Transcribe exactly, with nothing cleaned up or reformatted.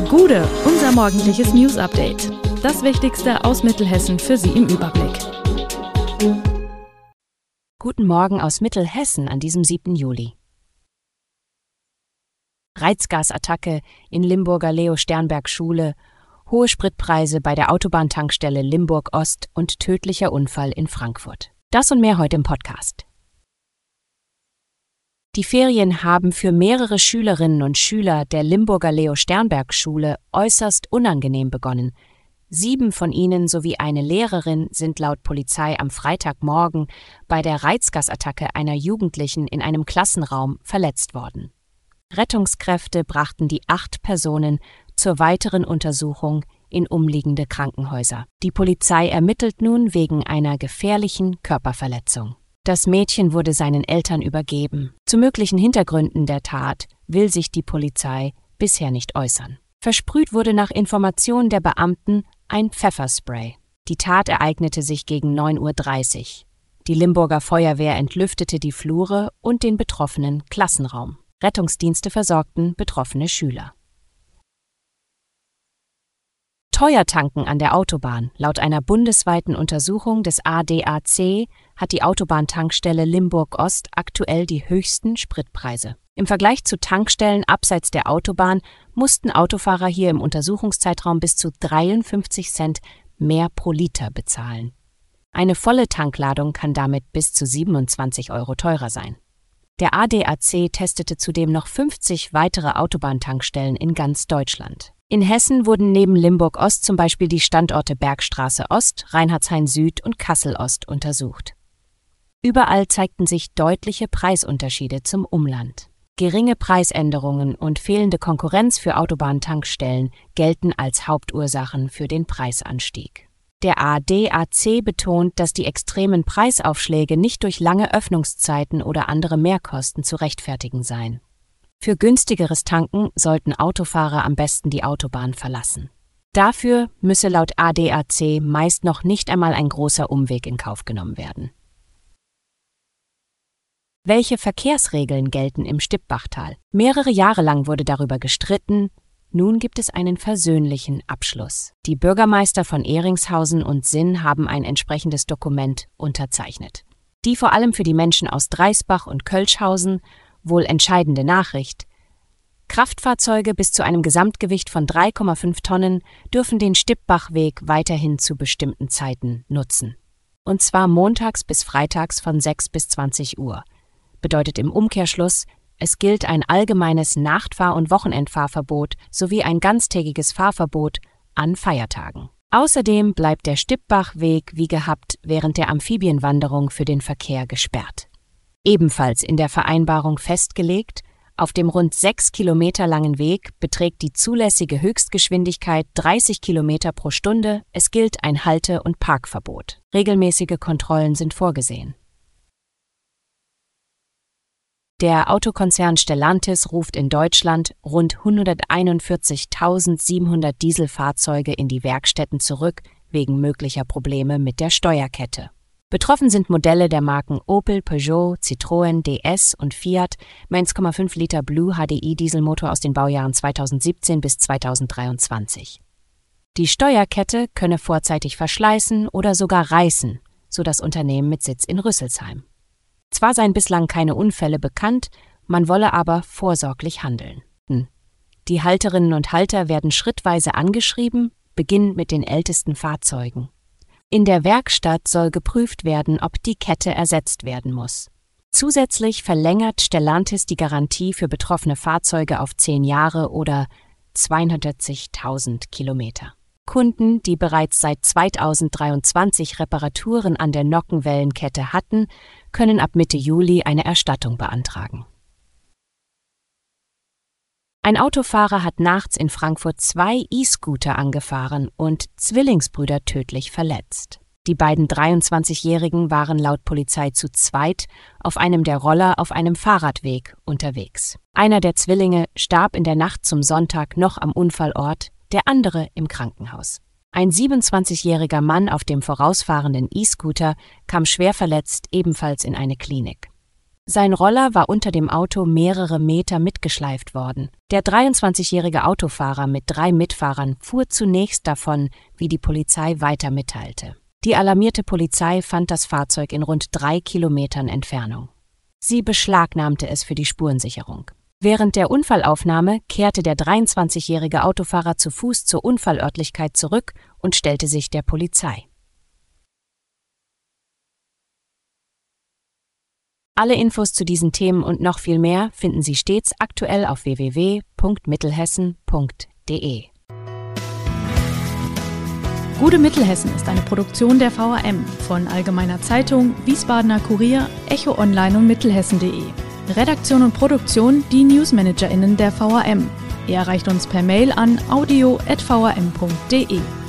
Gude, unser morgendliches News-Update. Das Wichtigste aus Mittelhessen für Sie im Überblick. Guten Morgen aus Mittelhessen an diesem siebten Juli. Reizgasattacke in Limburger Leo-Sternberg-Schule, hohe Spritpreise bei der Autobahntankstelle Limburg-Ost und tödlicher Unfall in Frankfurt. Das und mehr heute im Podcast. Die Ferien haben für mehrere Schülerinnen und Schüler der Limburger Leo-Sternberg-Schule äußerst unangenehm begonnen. Sieben von ihnen sowie eine Lehrerin sind laut Polizei am Freitagmorgen bei der Reizgasattacke einer Jugendlichen in einem Klassenraum verletzt worden. Rettungskräfte brachten die acht Personen zur weiteren Untersuchung in umliegende Krankenhäuser. Die Polizei ermittelt nun wegen einer gefährlichen Körperverletzung. Das Mädchen wurde seinen Eltern übergeben. Zu möglichen Hintergründen der Tat will sich die Polizei bisher nicht äußern. Versprüht wurde nach Informationen der Beamten ein Pfefferspray. Die Tat ereignete sich gegen neun Uhr dreißig. Die Limburger Feuerwehr entlüftete die Flure und den betroffenen Klassenraum. Rettungsdienste versorgten betroffene Schüler. Teuer tanken an der Autobahn. Laut einer bundesweiten Untersuchung des A D A C hat die Autobahntankstelle Limburg-Ost aktuell die höchsten Spritpreise. Im Vergleich zu Tankstellen abseits der Autobahn mussten Autofahrer hier im Untersuchungszeitraum bis zu dreiundfünfzig Cent mehr pro Liter bezahlen. Eine volle Tankladung kann damit bis zu siebenundzwanzig Euro teurer sein. Der A D A C testete zudem noch fünfzig weitere Autobahntankstellen in ganz Deutschland. In Hessen wurden neben Limburg-Ost zum Beispiel die Standorte Bergstraße Ost, Reinhardshain Süd und Kassel Ost untersucht. Überall zeigten sich deutliche Preisunterschiede zum Umland. Geringe Preisänderungen und fehlende Konkurrenz für Autobahntankstellen gelten als Hauptursachen für den Preisanstieg. Der A D A C betont, dass die extremen Preisaufschläge nicht durch lange Öffnungszeiten oder andere Mehrkosten zu rechtfertigen seien. Für günstigeres Tanken sollten Autofahrer am besten die Autobahn verlassen. Dafür müsse laut A D A C meist noch nicht einmal ein großer Umweg in Kauf genommen werden. Welche Verkehrsregeln gelten im Stippbachtal? Mehrere Jahre lang wurde darüber gestritten. Nun gibt es einen versöhnlichen Abschluss. Die Bürgermeister von Ehringshausen und Sinn haben ein entsprechendes Dokument unterzeichnet. Die vor allem für die Menschen aus Dreisbach und Kölschhausen wohl entscheidende Nachricht: Kraftfahrzeuge bis zu einem Gesamtgewicht von drei Komma fünf Tonnen dürfen den Stippbachweg weiterhin zu bestimmten Zeiten nutzen. Und zwar montags bis freitags von sechs bis zwanzig Uhr. Bedeutet im Umkehrschluss, es gilt ein allgemeines Nachtfahr- und Wochenendfahrverbot sowie ein ganztägiges Fahrverbot an Feiertagen. Außerdem bleibt der Stippbachweg wie gehabt während der Amphibienwanderung für den Verkehr gesperrt. Ebenfalls in der Vereinbarung festgelegt, auf dem rund sechs Kilometer langen Weg beträgt die zulässige Höchstgeschwindigkeit dreißig Kilometer pro Stunde, es gilt ein Halte- und Parkverbot. Regelmäßige Kontrollen sind vorgesehen. Der Autokonzern Stellantis ruft in Deutschland rund hunderteinundvierzigtausendsiebenhundert Dieselfahrzeuge in die Werkstätten zurück, wegen möglicher Probleme mit der Steuerkette. Betroffen sind Modelle der Marken Opel, Peugeot, Citroën, D S und Fiat mit eins Komma fünf Liter Blue H D I Dieselmotor aus den Baujahren zweitausendsiebzehn bis zweitausenddreiundzwanzig. Die Steuerkette könne vorzeitig verschleißen oder sogar reißen, so das Unternehmen mit Sitz in Rüsselsheim. Zwar seien bislang keine Unfälle bekannt, man wolle aber vorsorglich handeln. Die Halterinnen und Halter werden schrittweise angeschrieben, beginnend mit den ältesten Fahrzeugen. In der Werkstatt soll geprüft werden, ob die Kette ersetzt werden muss. Zusätzlich verlängert Stellantis die Garantie für betroffene Fahrzeuge auf zehn Jahre oder zweihundertvierzigtausend Kilometer. Kunden, die bereits seit zweitausenddreiundzwanzig Reparaturen an der Nockenwellenkette hatten, können ab Mitte Juli eine Erstattung beantragen. Ein Autofahrer hat nachts in Frankfurt zwei E-Scooter angefahren und Zwillingsbrüder tödlich verletzt. Die beiden dreiundzwanzigjährigen waren laut Polizei zu zweit auf einem der Roller auf einem Fahrradweg unterwegs. Einer der Zwillinge starb in der Nacht zum Sonntag noch am Unfallort, der andere im Krankenhaus. Ein siebenundzwanzigjähriger Mann auf dem vorausfahrenden E-Scooter kam schwer verletzt ebenfalls in eine Klinik. Sein Roller war unter dem Auto mehrere Meter mitgeschleift worden. Der dreiundzwanzigjährige Autofahrer mit drei Mitfahrern fuhr zunächst davon, wie die Polizei weiter mitteilte. Die alarmierte Polizei fand das Fahrzeug in rund drei Kilometern Entfernung. Sie beschlagnahmte es für die Spurensicherung. Während der Unfallaufnahme kehrte der dreiundzwanzigjährige Autofahrer zu Fuß zur Unfallörtlichkeit zurück und stellte sich der Polizei. Alle Infos zu diesen Themen und noch viel mehr finden Sie stets aktuell auf w w w punkt mittelhessen punkt d e. Gute Mittelhessen ist eine Produktion der V A M von Allgemeiner Zeitung, Wiesbadener Kurier, Echo Online und Mittelhessen punkt de. Redaktion und Produktion die NewsmanagerInnen der V A M. Ihr erreicht uns per Mail an audio at v a m punkt d e.